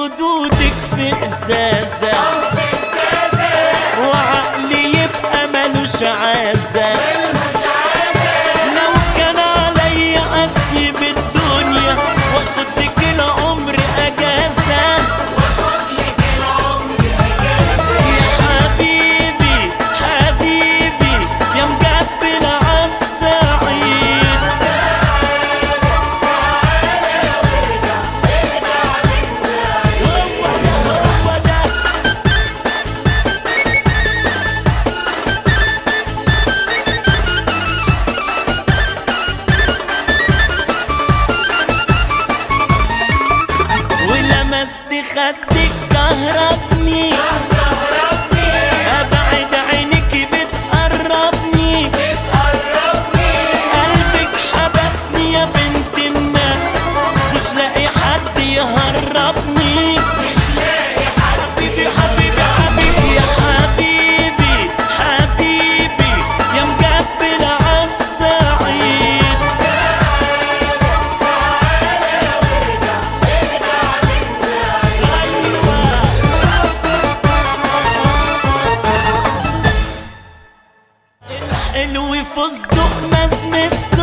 خدودك في ازازة وعقلي يبقى ملوش عازة. لو كان عليا اسيب الدنيا واخد لك العمر اجازة. يا حبيبي حبيبي يا مقبل عالسعيد، هو ده ولمست خدك كهربني، ابعد عينك بتقربني، قلبك حبسني يا بنت الناس، مش لاقي حد يهربني. حبيبي حبيبي حبيبي يا حبيبي حبيبي يا مقبل عالسعيد. الحلو فستق مزمز